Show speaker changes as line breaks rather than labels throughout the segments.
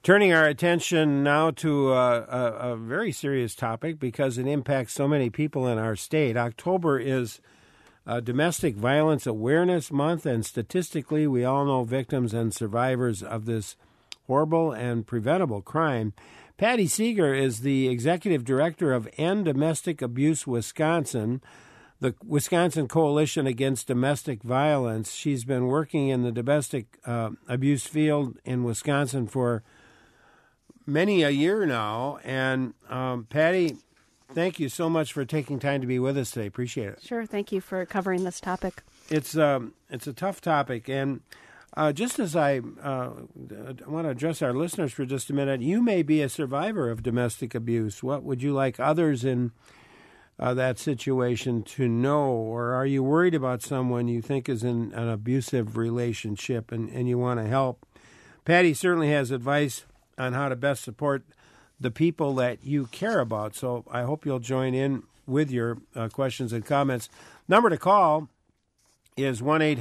Turning our attention now to a very serious topic because it impacts so many people in our state. October is Domestic Violence Awareness Month, and statistically, we all know victims and survivors of this horrible and preventable crime. Patty Seeger is the executive director of End Domestic Abuse Wisconsin, the Wisconsin Coalition Against Domestic Violence. She's been working in the domestic abuse field in Wisconsin for many a year now. And Patty, thank you so much for taking time to be with us today. Appreciate it.
Sure. Thank you for covering this topic.
It's a tough topic. And just as I want to address our listeners for just a minute, you may be a survivor of domestic abuse. What would you like others in that situation to know? Or are you worried about someone you think is in an abusive relationship and you want to help? Patty certainly has advice on how to best support the people that you care about. So I hope you'll join in with your questions and comments. Number to call is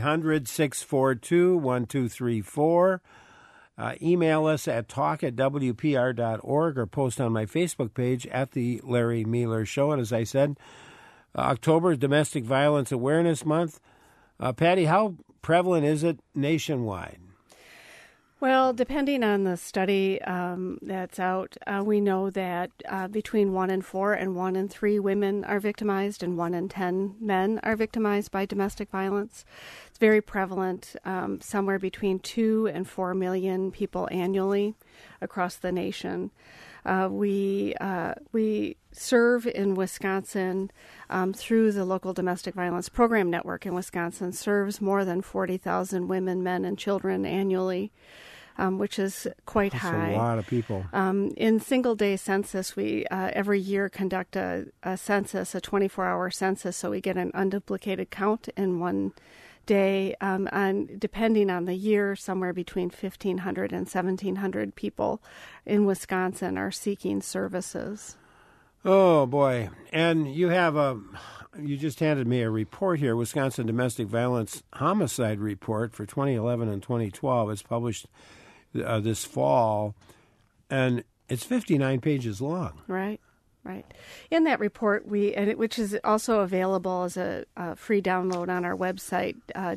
1-800-642-1234. Email us at talk@wpr.org or post on my Facebook page at The Larry Mealer Show. And as I said, October is Domestic Violence Awareness Month. Patty, how prevalent is it nationwide?
Well, depending on the study that's out, we know that between 1 in 4 and 1 in 3 women are victimized and 1 in 10 men are victimized by domestic violence. It's very prevalent, somewhere between 2 and 4 million people annually across the nation. We serve in Wisconsin through the local domestic violence program network in Wisconsin, serves more than 40,000 women, men, and children annually. Which is quite high.
That's a lot of people.
In single-day census, we every year conduct a census, a 24-hour census, so we get an unduplicated count in one day. And depending on the year, somewhere between 1,500 and 1,700 people in Wisconsin are seeking services.
Oh, boy. And you have you just handed me a report here, Wisconsin Domestic Violence Homicide Report for 2011 and 2012. It's published this fall, and it's 59 pages long.
Right. In that report, which is also available as a free download on our website,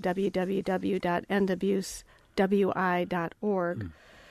www.endabusewi.org.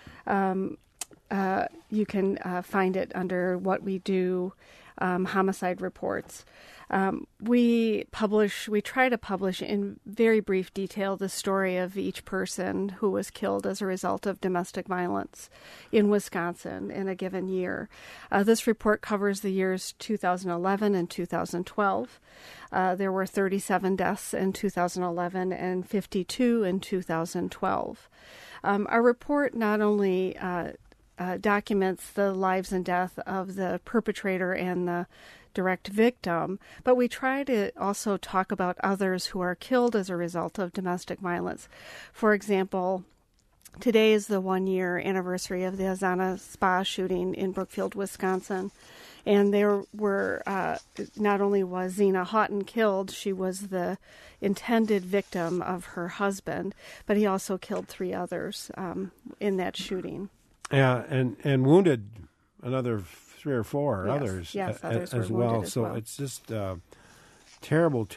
You can find it under What We Do, homicide reports. We try to publish in very brief detail the story of each person who was killed as a result of domestic violence in Wisconsin in a given year. This report covers the years 2011 and 2012. There were 37 deaths in 2011 and 52 in 2012. Our report not only documents the lives and death of the perpetrator and the direct victim, but we try to also talk about others who are killed as a result of domestic violence. For example, today is the 1-year anniversary of the Azana Spa shooting in Brookfield, Wisconsin. And there were, not only was Zina Houghton killed, she was the intended victim of her husband, but he also killed 3 others in that shooting.
Yeah, and wounded another 3 or 4 others,
others
as
were
well.
wounded as
so
well.
It's just terrible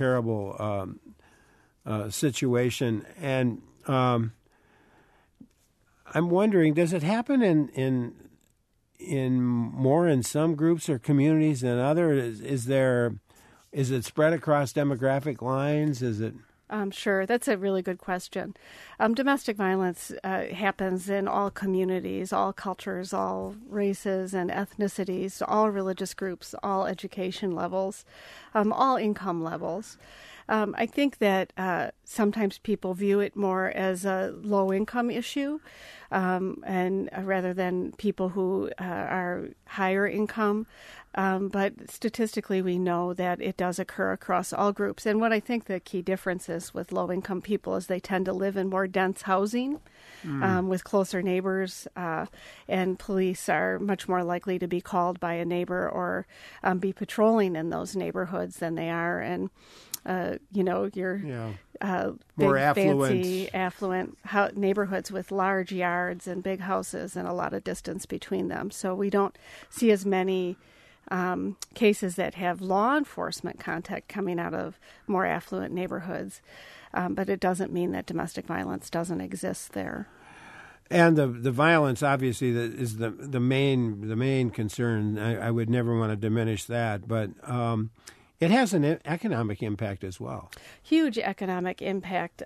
situation. And I'm wondering, does it happen in more in some groups or communities than others? Is it spread across demographic lines? Is it?
Sure. That's a really good question. Domestic violence happens in all communities, all cultures, all races and ethnicities, all religious groups, all education levels, all income levels. I think that sometimes people view it more as a low-income issue, and rather than people who are higher income. But statistically, we know that it does occur across all groups. And what I think the key difference is with low-income people is they tend to live in more dense housing with closer neighbors, and police are much more likely to be called by a neighbor or be patrolling in those neighborhoods than they are in your
more
big,
affluent,
fancy, affluent neighborhoods with large yards and big houses and a lot of distance between them. So we don't see as many cases that have law enforcement contact coming out of more affluent neighborhoods. But it doesn't mean that domestic violence doesn't exist there.
And the violence, obviously, is the main concern. I would never want to diminish that, but it has an economic impact as well.
Huge economic impact.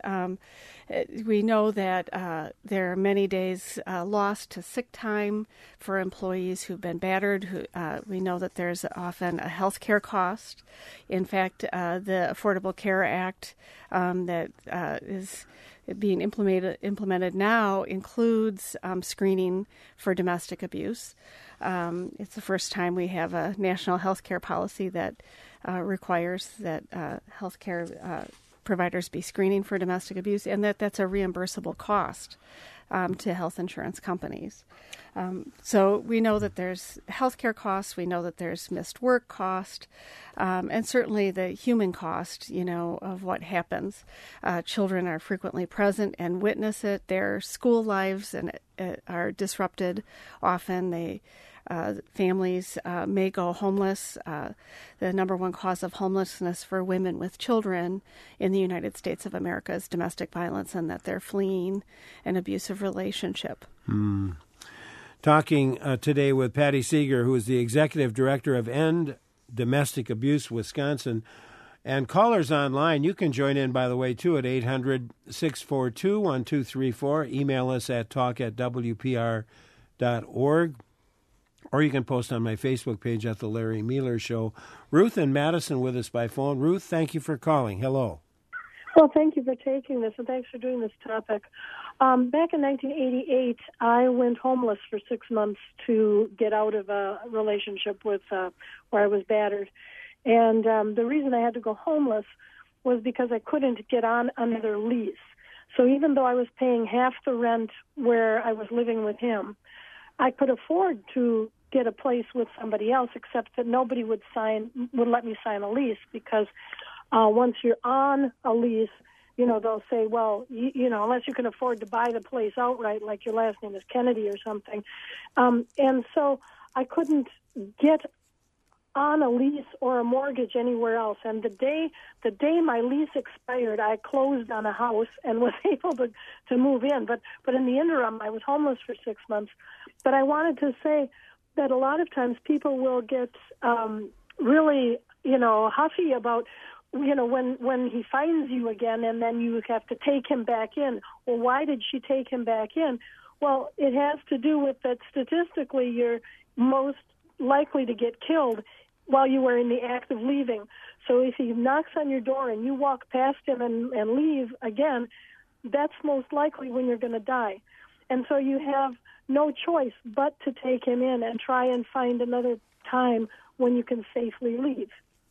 We know that there are many days lost to sick time for employees who've been battered. We know that there's often a health care cost. In fact, the Affordable Care Act that is being implemented now includes screening for domestic abuse. It's the first time we have a national health care policy that requires that health care providers be screening for domestic abuse, and that's a reimbursable cost to health insurance companies. So we know that there's healthcare costs, we know that there's missed work cost, and certainly the human cost, of what happens. Children are frequently present and witness it. Their school lives are disrupted often. Families may go homeless. The number one cause of homelessness for women with children in the United States of America is domestic violence, and that they're fleeing an abusive relationship.
Talking today with Patty Seeger, who is the Executive Director of End Domestic Abuse Wisconsin. And callers online, you can join in, by the way, too, at 800-642-1234. Email us at talk@wpr.org. Or you can post on my Facebook page at The Larry Mealer Show. Ruth and Madison with us by phone. Ruth, thank you for calling. Hello.
Well, thank you for taking this, and thanks for doing this topic. Back in 1988, I went homeless for 6 months to get out of a relationship with where I was battered. And the reason I had to go homeless was because I couldn't get on another lease. So even though I was paying half the rent where I was living with him, I could afford to get a place with somebody else, except that nobody would let me sign a lease, because once you're on a lease, they'll say, well, unless you can afford to buy the place outright, like your last name is Kennedy or something. And so I couldn't get on a lease or a mortgage anywhere else. And the day my lease expired, I closed on a house and was able to move in. But in the interim, I was homeless for 6 months. But I wanted to say that a lot of times people will get really, huffy about, when he finds you again, and then you have to take him back in. Well, why did she take him back in? Well, it has to do with that statistically you're most likely to get killed while you were in the act of leaving. So if he knocks on your door and you walk past him and leave again, that's most likely when you're going to die. And so you have no choice but to take him in and try and find another time when you can safely leave.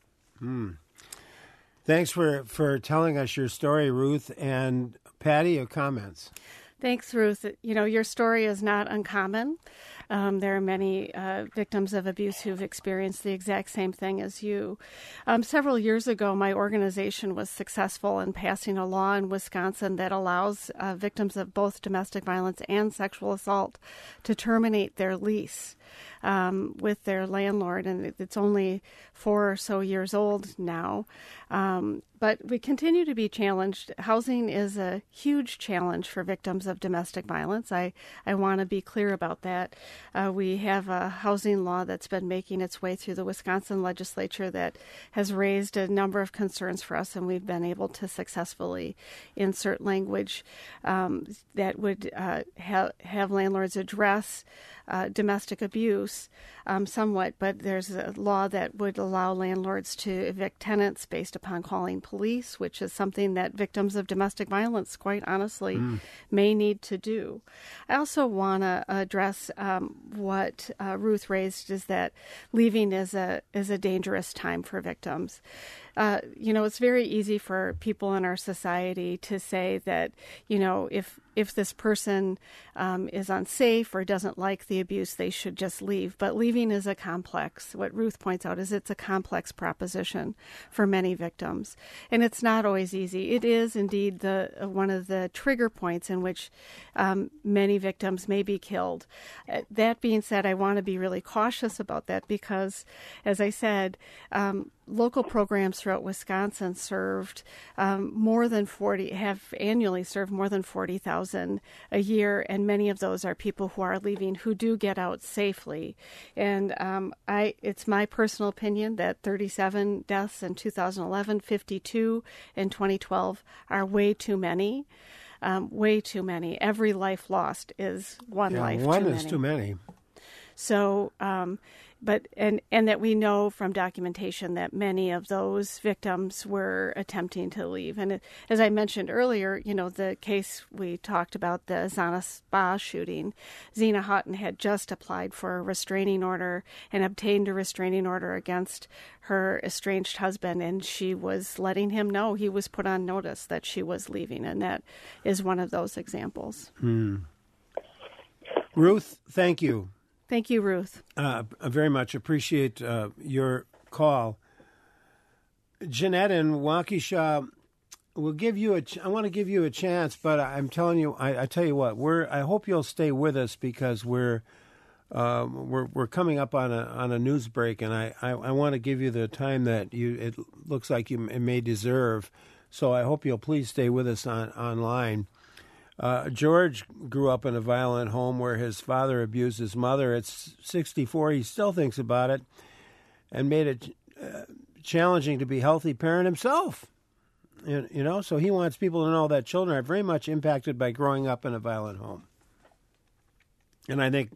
Thanks for telling us your story, Ruth. And Patty, your comments.
Thanks, Ruth. Your story is not uncommon. There are many victims of abuse who've experienced the exact same thing as you. Several years ago, my organization was successful in passing a law in Wisconsin that allows victims of both domestic violence and sexual assault to terminate their lease with their landlord, and it's only 4 or so years old now. But we continue to be challenged. Housing is a huge challenge for victims of domestic violence. I want to be clear about that. We have a housing law that's been making its way through the Wisconsin legislature that has raised a number of concerns for us, and we've been able to successfully insert language that would have landlords address domestic abuse somewhat, but there's a law that would allow landlords to evict tenants based upon calling police, which is something that victims of domestic violence, quite honestly, may need to do. I also want to address what Ruth raised, is that leaving is a dangerous time for victims. it's very easy for people in our society to say that, if this person is unsafe or doesn't like the abuse, they should just leave. But leaving is what Ruth points out is it's a complex proposition for many victims. And it's not always easy. It is indeed one of the trigger points in which many victims may be killed. That being said, I want to be really cautious about that because, as I said, local programs throughout Wisconsin have annually served more than 40,000 a year, and many of those are people who are leaving who do get out safely. And it's my personal opinion that 37 deaths in 2011, 52 in 2012 are way too many. Way too many. Every life lost is one life too many.
One is too many.
So, and that we know from documentation that many of those victims were attempting to leave. And as I mentioned earlier, the case we talked about, the Zana Spa shooting, Zena Houghton had just applied for a restraining order and obtained a restraining order against her estranged husband, and she was letting him know, he was put on notice that she was leaving, and that is one of those examples.
Ruth, thank you.
Thank you, Ruth.
I very much appreciate your call. Jeanette in Waukesha, I want to give you a chance, but I'm telling you, I tell you what, I hope you'll stay with us because we're coming up on a news break, and I want to give you the time that it looks like you may deserve. So I hope you'll please stay with us online. George grew up in a violent home where his father abused his mother. At 64, he still thinks about it and made it challenging to be a healthy parent himself. So he wants people to know that children are very much impacted by growing up in a violent home. And I think,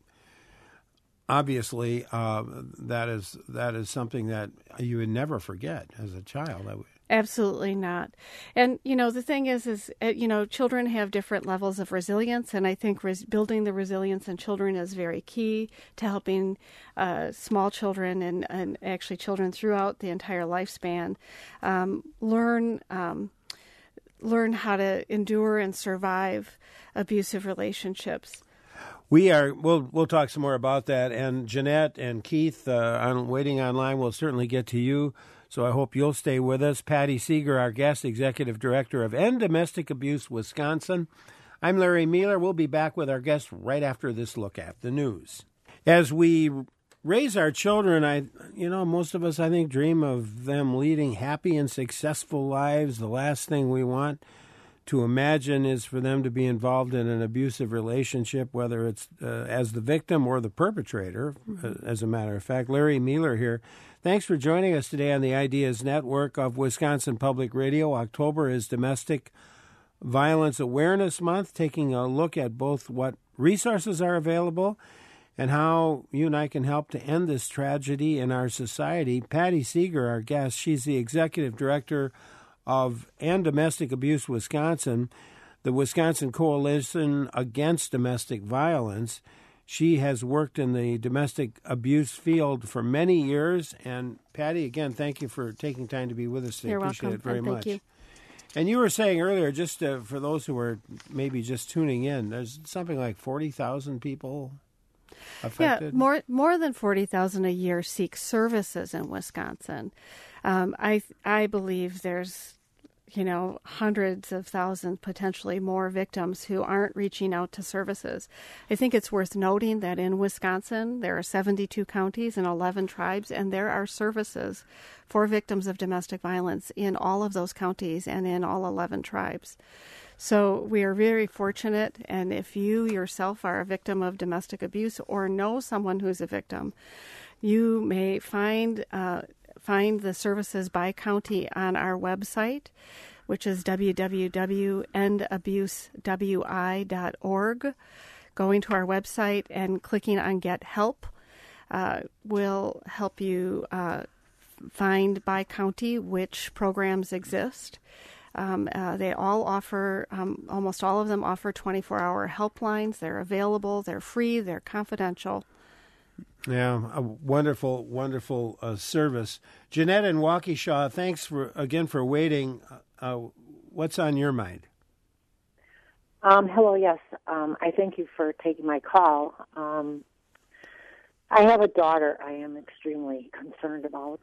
obviously, that is something that you would never forget as a child.
Absolutely not. And, the thing is, children have different levels of resilience, and I think building the resilience in children is very key to helping small children and actually children throughout the entire lifespan learn how to endure and survive abusive relationships.
We'll talk some more about that. And Jeanette and Keith, waiting online, we'll certainly get to you. So I hope you'll stay with us. Patty Seeger, our guest, Executive Director of End Domestic Abuse Wisconsin. I'm Larry Mueller. We'll be back with our guest right after this look at the news. As we raise our children, most of us, I think, dream of them leading happy and successful lives. The last thing we want to imagine is for them to be involved in an abusive relationship, whether it's as the victim or the perpetrator, as a matter of fact. Larry Mueller here. Thanks for joining us today on the Ideas Network of Wisconsin Public Radio. October is Domestic Violence Awareness Month, taking a look at both what resources are available and how you and I can help to end this tragedy in our society. Patty Seeger, our guest, she's the Executive Director of End Domestic Abuse Wisconsin, the Wisconsin Coalition Against Domestic Violence. She has worked in the domestic abuse field for many years. And Patty, again, thank you for taking time to be with us today.
You're
Appreciate
welcome.
it very much.
Thank you.
And you were saying earlier, just for those who are maybe just tuning in, there's something like 40,000 people affected.
Yeah, more than 40,000 a year seek services in Wisconsin. I believe there's hundreds of thousands, potentially more victims who aren't reaching out to services. I think it's worth noting that in Wisconsin, there are 72 counties and 11 tribes, and there are services for victims of domestic violence in all of those counties and in all 11 tribes. So we are very fortunate, and if you yourself are a victim of domestic abuse or know someone who's a victim, you may find the services by county on our website, which is www.endabusewi.org. Going to our website and clicking on Get Help will help you find by county which programs exist. They all offer, almost all of them offer 24-hour helplines. They're available, they're free, they're confidential.
Yeah, a wonderful, wonderful service. Jeanette in Waukesha, thanks again for waiting. What's on your mind?
Hello, yes. I thank you for taking my call. I have a daughter I am extremely concerned about.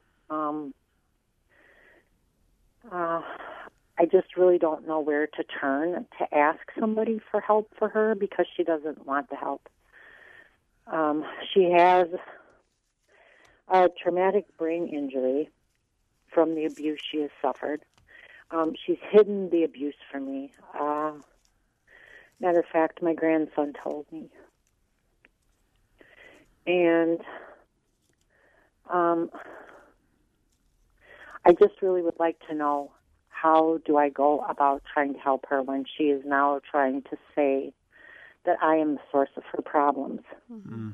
I just really don't know where to turn to ask somebody for help for her because she doesn't want the help. She has a traumatic brain injury from the abuse she has suffered. She's hidden the abuse from me. Matter of fact, my grandson told me. And I just really would like to know, how do I go about trying to help her when she is now trying to say that I am the source of her problems?
Mm-hmm.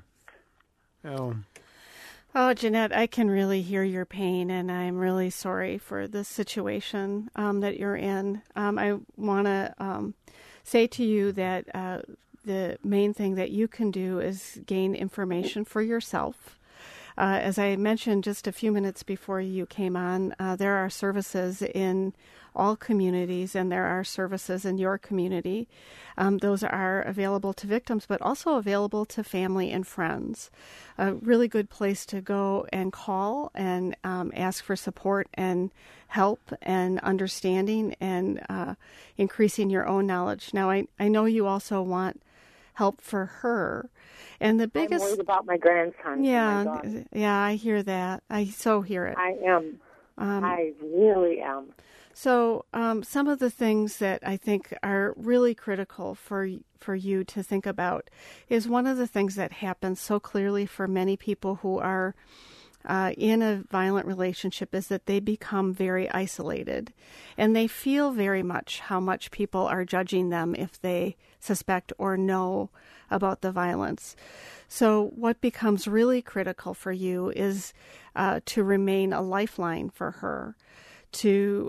Oh, Jeanette, I can really hear your pain, and I'm really sorry for the situation that you're in. I want to say to you that the main thing that you can do is gain information for yourself. As I mentioned just a few minutes before you came on, there are services in all communities, and there are services in your community. Those are available to victims, but also available to family and friends. A really good place to go and call and ask for support and help and understanding and increasing your own knowledge. Now, I know you also want help for her. And the biggest...
I'm worried about my grandson.
Yeah, I hear that. I so hear it.
I am. I really am.
So some of the things that I think are really critical for you to think about is one of the things that happens so clearly for many people who are in a violent relationship is that they become very isolated, and they feel very much how much people are judging them if they suspect or know about the violence. So what becomes really critical for you is to remain a lifeline for her, to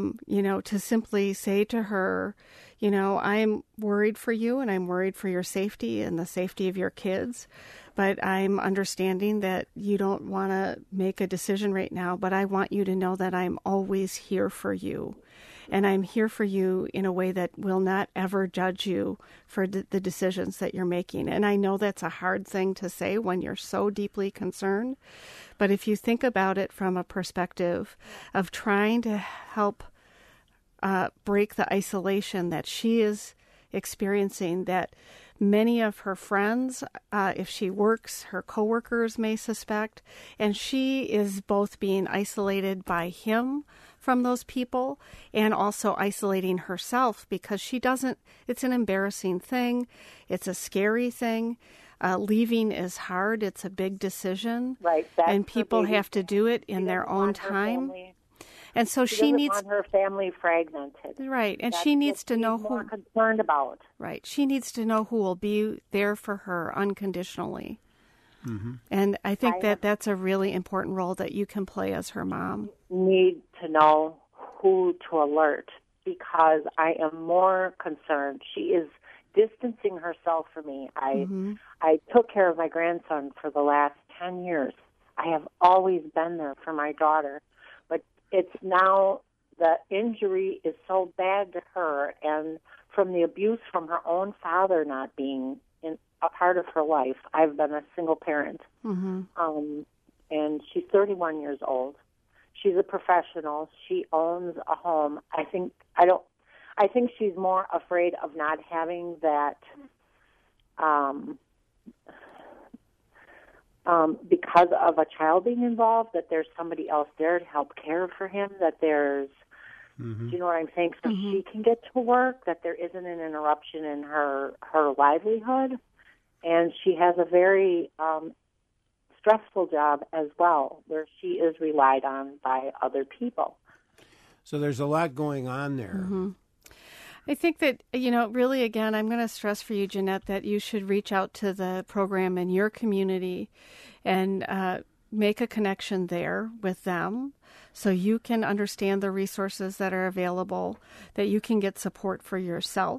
simply say to her, I'm worried for you, and I'm worried for your safety and the safety of your kids, but I'm understanding that you don't want to make a decision right now, but I want you to know that I'm always here for you. And I'm here for you in a way that will not ever judge you for the decisions that you're making. And I know that's a hard thing to say when you're so deeply concerned. But if you think about it from a perspective of trying to help break the isolation that she is experiencing, that many of her friends, if she works, her coworkers may suspect, and she is both being isolated by him from those people and also isolating herself because she doesn't, it's an embarrassing thing. It's a scary thing. Leaving is hard. It's a big decision.
Right.
And people have to do it in their own time. And so she needs
want her family fragmented.
Right. And she needs to know who
more concerned about.
Right. She needs to know who will be there for her unconditionally. Mm-hmm. And I think that's a really important role that you can play as her mom.
Need to know who to alert because I am more concerned. She is distancing herself from me. I took care of my grandson for the last 10 years. I have always been there for my daughter. But it's now the injury is so bad to her, and from the abuse from her own father not being a part of her life. I've been a single parent, and she's 31 years old. She's a professional. She owns a home. I think she's more afraid of not having that because of a child being involved, that there's somebody else there to help care for him, that there's, do you know what I'm saying? So she can get to work, that there isn't an interruption in her livelihood. And she has a very stressful job as well, where she is relied on by other people.
So there's a lot going on there.
Mm-hmm. I think that, really, again, I'm going to stress for you, Jeanette, that you should reach out to the program in your community and make a connection there with them so you can understand the resources that are available, that you can get support for yourself.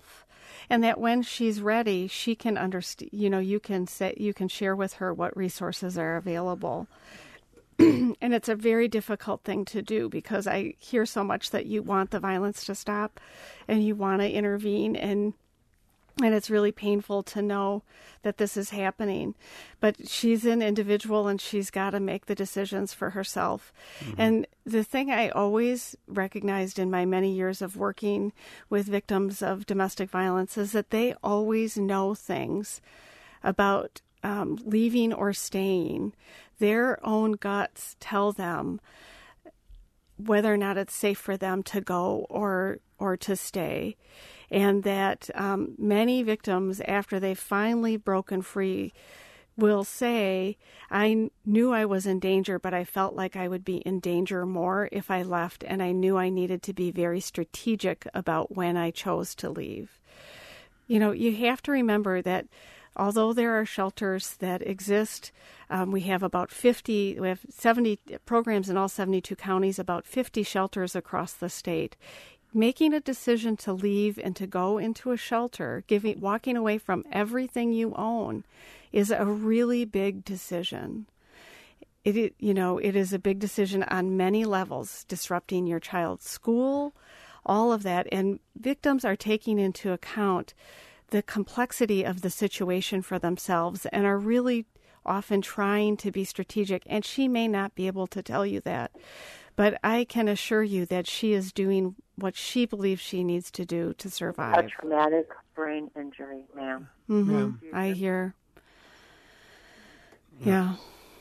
and that when she's ready, she can understand. You can share with her what resources are available. And it's a very difficult thing to do because I hear so much that you want the violence to stop and you want to intervene, and it's really painful to know that this is happening. But she's an individual and she's got to make the decisions for herself. Mm-hmm. And the thing I always recognized in my many years of working with victims of domestic violence is that they always know things about leaving or staying. Their own guts tell them whether or not it's safe for them to go or to stay. And that many victims, after they've finally broken free, will say, I knew I was in danger, but I felt like I would be in danger more if I left, and I knew I needed to be very strategic about when I chose to leave. You have to remember that although there are shelters that exist, we have 70 programs in all 72 counties, about 50 shelters across the state. Making a decision to leave and to go into a shelter, walking away from everything you own, is a really big decision. It is a big decision on many levels, disrupting your child's school, all of that. And victims are taking into account the complexity of the situation for themselves and are really often trying to be strategic. And she may not be able to tell you that, but I can assure you that she is doing what she believes she needs to do to survive.
A traumatic brain injury, ma'am.
Mm-hmm. Yeah. I hear. Yeah.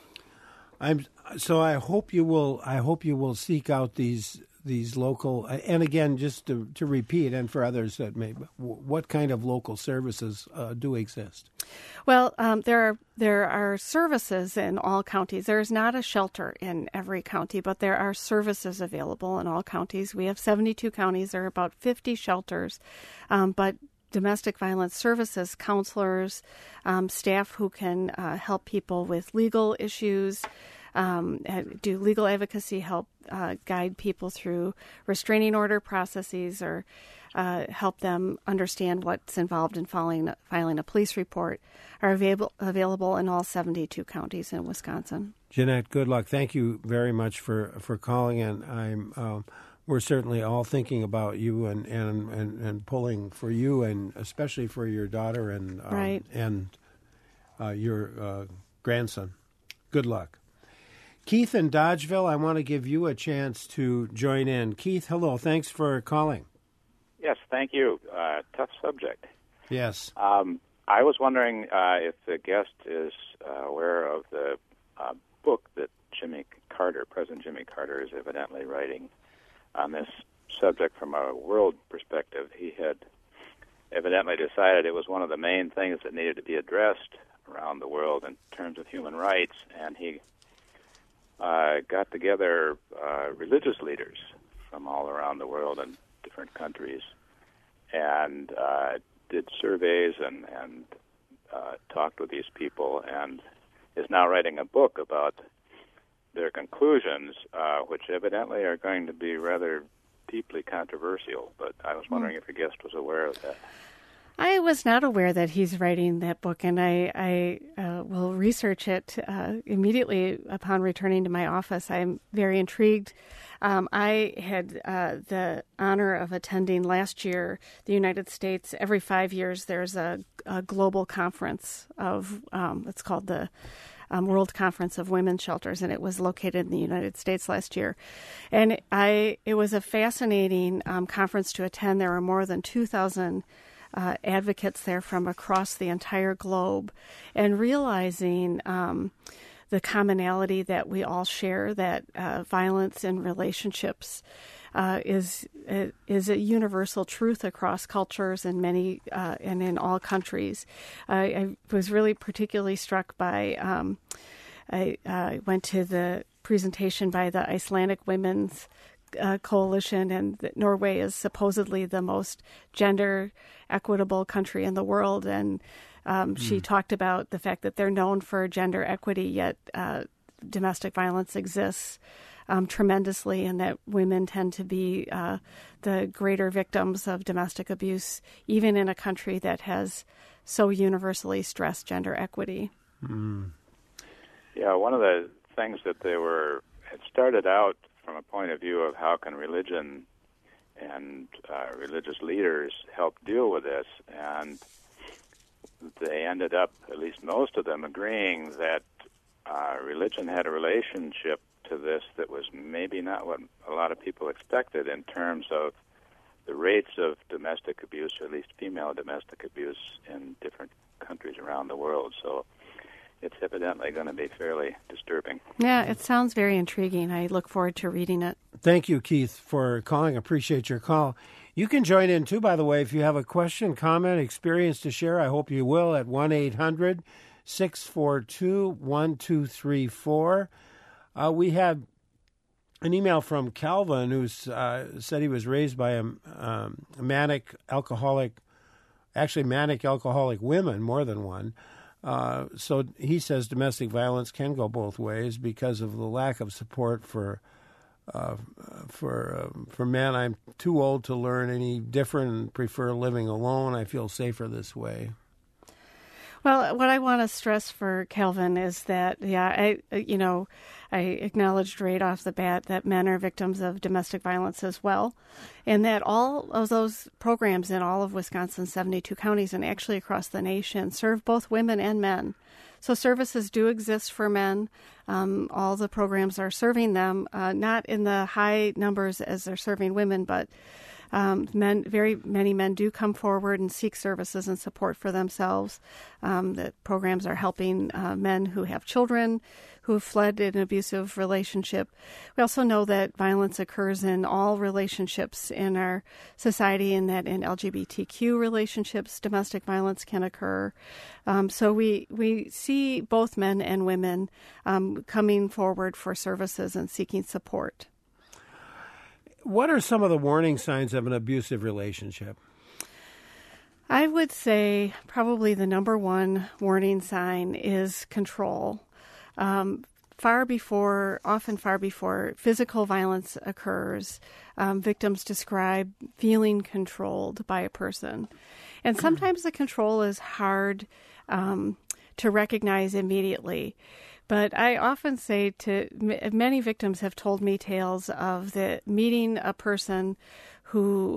I hope you will seek out these local, and again, just to repeat, and for others that may, what kind of local services do exist?
Well, there are services in all counties. There is not a shelter in every county, but there are services available in all counties. We have 72 counties. There are about 50 shelters, but domestic violence services, counselors, staff who can help people with legal issues, do legal advocacy, help guide people through restraining order processes, or help them understand what's involved in filing a police report, are available in all 72 counties in Wisconsin.
Jeanette, good luck. Thank you very much for calling, and we're certainly all thinking about you and pulling for you, and especially for your daughter and
right.
and your grandson. Good luck. Keith in Dodgeville, I want to give you a chance to join in. Keith, hello. Thanks for calling.
Yes, thank you. Tough subject.
Yes.
I was wondering if the guest is aware of the book that President Jimmy Carter, is evidently writing on this subject from a world perspective. He had evidently decided it was one of the main things that needed to be addressed around the world in terms of human rights, and he got together religious leaders from all around the world in different countries and did surveys and talked with these people, and is now writing a book about their conclusions, which evidently are going to be rather deeply controversial. But I was wondering if your guest was aware of that.
I was not aware that he's writing that book, and I will research it immediately upon returning to my office. I'm very intrigued. I had the honor of attending last year the United States. Every 5 years, there's a global conference of, it's called the World Conference of Women's Shelters, and it was located in the United States last year. And it was a fascinating conference to attend. There were more than 2,000 advocates there from across the entire globe, and realizing the commonality that we all share, that violence in relationships is a universal truth across cultures and many and in all countries. I was really particularly struck by, I went to the presentation by the Icelandic Women's Coalition, and Norway is supposedly the most gender equitable country in the world, and she talked about the fact that they're known for gender equity, yet domestic violence exists tremendously, and that women tend to be the greater victims of domestic abuse, even in a country that has so universally stressed gender equity.
Mm.
Yeah, one of the things that it started out from a point of view of how can religion and religious leaders help deal with this, and they ended up, at least most of them, agreeing that religion had a relationship to this that was maybe not what a lot of people expected in terms of the rates of domestic abuse, or at least female domestic abuse, in different countries around the world. So it's evidently going to be fairly disturbing.
Yeah, it sounds very intriguing. I look forward to reading it.
Thank you, Keith, for calling. Appreciate your call. You can join in, too, by the way, if you have a question, comment, experience to share. I hope you will at 1-800-642-1234. We have an email from Calvin, who said he was raised by a manic alcoholic women, more than one. So he says domestic violence can go both ways because of the lack of support for men. I'm too old to learn any different and prefer living alone. I feel safer this way.
Well, what I want to stress for Calvin is that, I acknowledged right off the bat that men are victims of domestic violence as well, and that all of those programs in all of Wisconsin's 72 counties and actually across the nation serve both women and men. So services do exist for men. All the programs are serving them, not in the high numbers as they're serving women, but very many men do come forward and seek services and support for themselves. The programs are helping men who have children who have fled an abusive relationship. We also know that violence occurs in all relationships in our society, and that in LGBTQ relationships, domestic violence can occur. So we see both men and women coming forward for services and seeking support.
What are some of the warning signs of an abusive relationship?
I would say probably the number one warning sign is control. Often far before physical violence occurs, victims describe feeling controlled by a person. And sometimes the control is hard to recognize immediately. But I often say many victims have told me tales of meeting a person who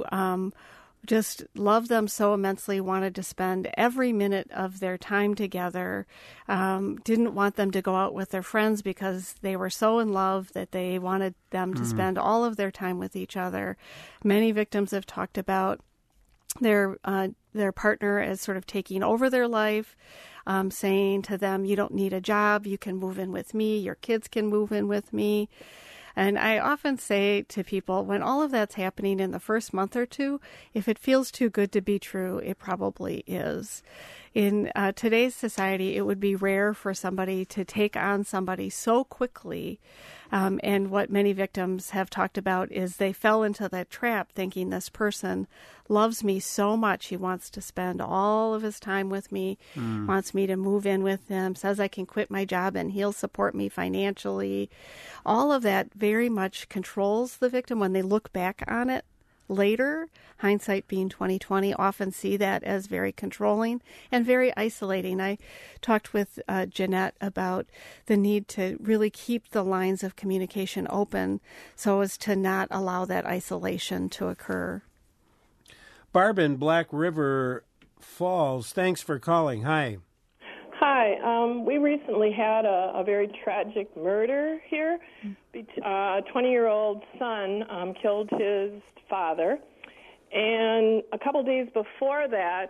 just loved them so immensely, wanted to spend every minute of their time together, didn't want them to go out with their friends because they were so in love that they wanted them to spend all of their time with each other. Many victims have talked about their partner as sort of taking over their life, saying to them, you don't need a job, you can move in with me, your kids can move in with me. And I often say to people, when all of that's happening in the first month or two, if it feels too good to be true, it probably is. In today's society, it would be rare for somebody to take on somebody so quickly. And what many victims have talked about is they fell into that trap thinking this person loves me so much. He wants to spend all of his time with me, wants me to move in with him, says I can quit my job and he'll support me financially. All of that very much controls the victim when they look back on it later. Hindsight being 20/20, often see that as very controlling and very isolating. I talked with Jeanette about the need to really keep the lines of communication open so as to not allow that isolation to occur.
Barb in Black River Falls, thanks for calling. Hi.
Hi. We recently had a very tragic murder here. A 20-year-old son killed his father. And a couple days before that,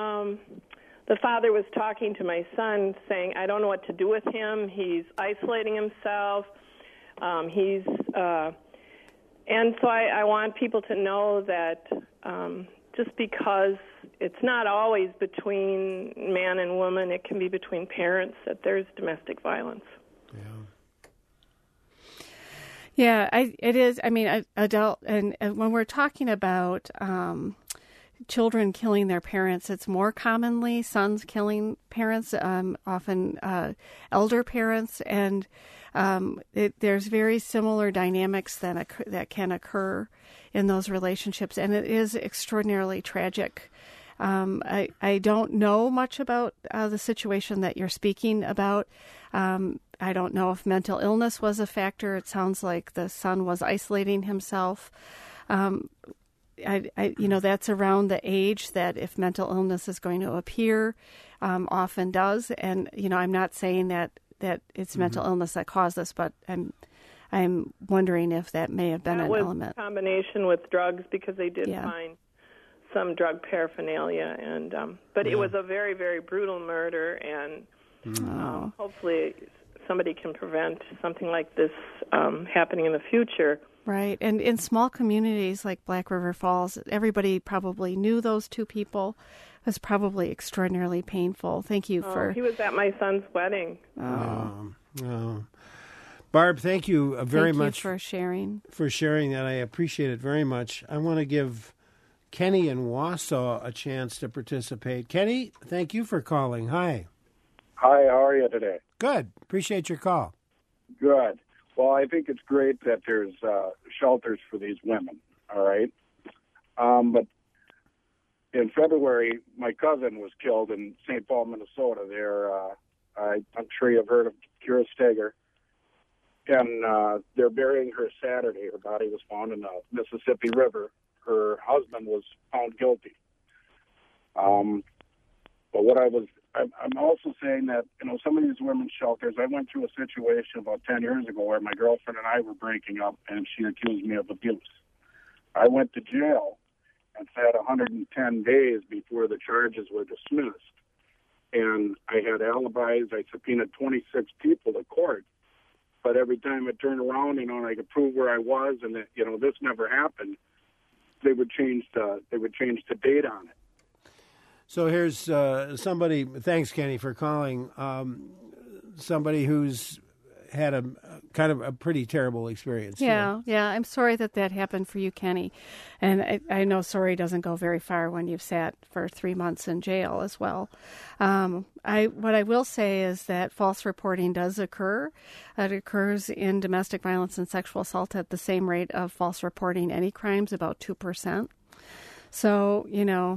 the father was talking to my son saying, I don't know what to do with him. He's isolating himself. And so I want people to know that just because it's not always between man and woman, it can be between parents, that there's domestic violence.
Yeah, it is. I mean, adult, and when we're talking about, children killing their parents. It's more commonly sons killing parents, often elder parents, and there's very similar dynamics that can occur in those relationships, and it is extraordinarily tragic. I don't know much about the situation that you're speaking about. I don't know if mental illness was a factor. It sounds like the son was isolating himself. That's around the age that if mental illness is going to appear, often does. And, I'm not saying that it's mental illness that caused this, but I'm wondering if that may have been an element.
That was a combination with drugs, because they did find some drug paraphernalia, and but it was a very, very brutal murder, and hopefully somebody can prevent something like this happening in the future.
Right, and in small communities like Black River Falls, everybody probably knew those two people. It was probably extraordinarily painful. Thank you for...
He was at my son's wedding.
Barb, thank you very much
for sharing.
For sharing that. I appreciate it very much. I want to give Kenny in Wausau a chance to participate. Kenny, thank you for calling. Hi.
Hi, how are you today?
Good. Appreciate your call.
Good. Well, I think it's great that there's shelters for these women, all right? But in February, my cousin was killed in St. Paul, Minnesota. I'm sure you've heard of Kira Steger. And they're burying her Saturday. Her body was found in the Mississippi River. Her husband was found guilty. But I'm also saying that, some of these women's shelters, I went through a situation about 10 years ago where my girlfriend and I were breaking up, and she accused me of abuse. I went to jail and sat 110 days before the charges were dismissed. And I had alibis. I subpoenaed 26 people to court. But every time I turned around, and I could prove where I was, and that, this never happened, they would change the date on it.
So here's somebody. Thanks, Kenny, for calling. Somebody who's had a kind of a pretty terrible experience.
Yeah. I'm sorry that happened for you, Kenny. And I know sorry doesn't go very far when you've sat for 3 months in jail as well. What I will say is that false reporting does occur. It occurs in domestic violence and sexual assault at the same rate of false reporting any crimes, about 2%. So,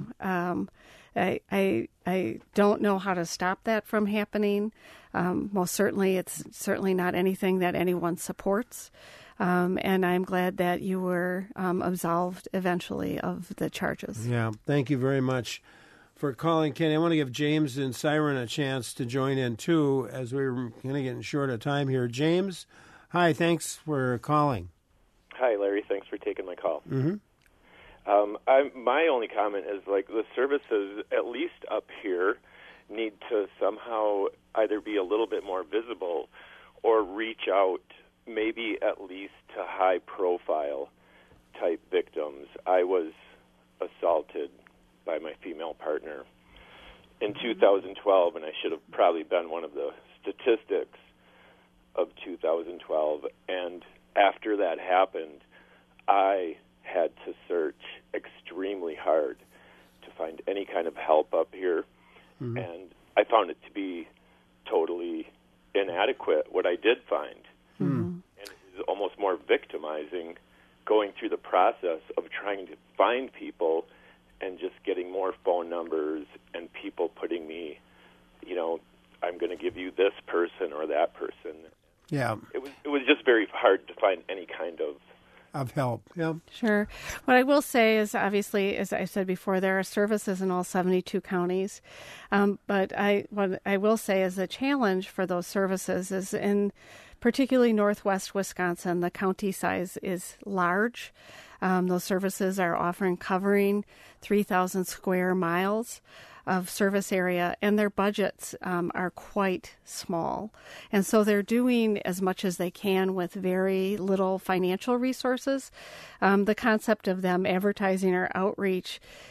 I don't know how to stop that from happening. Most certainly, it's certainly not anything that anyone supports. And I'm glad that you were absolved eventually of the charges.
Yeah, thank you very much for calling, Kenny. I want to give James and Siren a chance to join in, too, as we're kind of getting short of time here. James, hi, thanks for calling.
Hi, Larry. Thanks for taking my call.
Mm-hmm.
My only comment is, the services, at least up here, need to somehow either be a little bit more visible or reach out maybe at least to high-profile type victims. I was assaulted by my female partner in 2012, and I should have probably been one of the statistics of 2012. And after that happened, I had to search extremely hard to find any kind of help up here. Mm-hmm. And I found it to be totally inadequate, what I did find.
Mm-hmm.
And it was almost more victimizing going through the process of trying to find people and just getting more phone numbers and people putting me, I'm going to give you this person or that person.
Yeah.
It was just very hard to find any kind of
help. Yeah.
Sure. What I will say is, obviously, as I said before, there are services in all 72 counties. But what I will say is the challenge for those services is in particularly northwest Wisconsin, the county size is large. Those services are covering 3,000 square miles of service area, and their budgets are quite small. And so they're doing as much as they can with very little financial resources. The concept of them advertising or outreach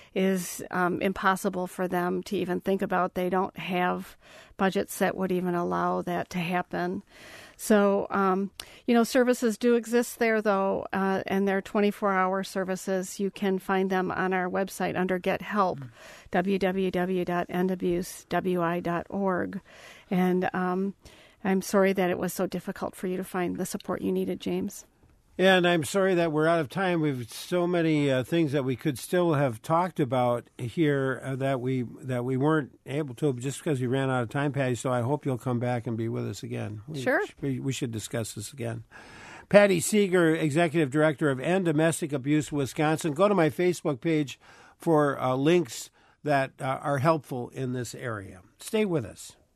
is impossible for them to even think about. They don't have budgets that would even allow that to happen. So, services do exist there, though, and they're 24-hour services. You can find them on our website under Get Help, www.endabusewi.org. And I'm sorry that it was so difficult for you to find the support you needed, James.
And I'm sorry that we're out of time. We've so many things that we could still have talked about here that we weren't able to just because we ran out of time, Patty. So I hope you'll come back and be with us again.
Sure.
We should discuss this again. Patty Seeger, Executive Director of End Domestic Abuse Wisconsin. Go to my Facebook page for links that are helpful in this area. Stay with us.